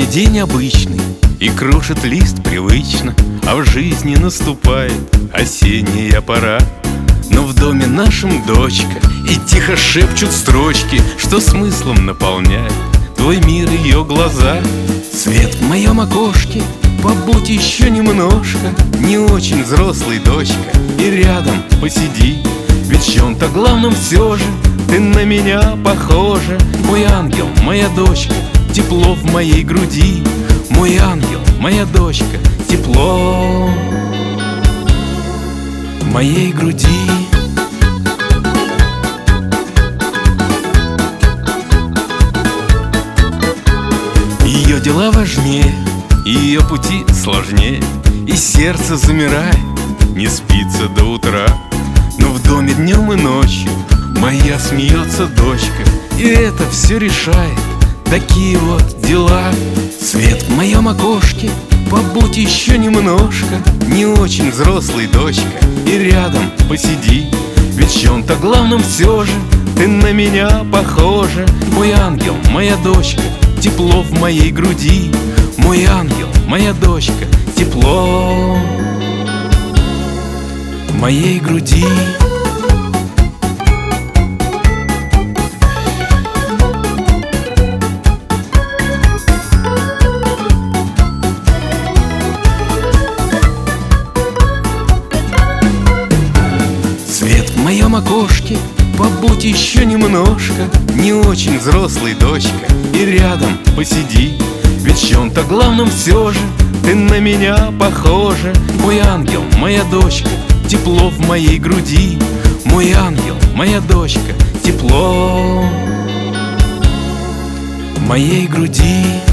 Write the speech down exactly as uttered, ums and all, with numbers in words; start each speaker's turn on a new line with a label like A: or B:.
A: день обычный, и крушит лист привычно, а в жизни наступает осенняя пора. Но в доме нашем дочка, и тихо шепчут строчки, что смыслом наполняет твой мир ее глаза. Свет в моем окошке, побудь еще немножко, не очень взрослый, дочка, и рядом посиди. Ведь в чем-то главном все же ты на меня похожа. Мой ангел, моя дочка, тепло в моей груди. Мой ангел, моя дочка, тепло в моей груди. Ее дела важнее, и ее пути сложнее, и сердце замирает, не спится до утра. Но в доме днем и ночью моя смеется дочка, и это все решает такие вот дела. Свет в моем окошке, побудь еще немножко, не очень взрослый, дочка, и рядом посиди. Ведь в чем-то главном все же ты на меня похожа. Мой ангел, моя дочка, тепло в моей груди. Мой ангел, моя дочка, тепло в моей груди. Свет в моем окошке, побудь еще немножко, не очень взрослый, дочка, и рядом посиди. Ведь в чем-то главном все же ты на меня похожа. Мой ангел, моя дочка, тепло в моей груди. Мой ангел, моя дочка, тепло в моей груди.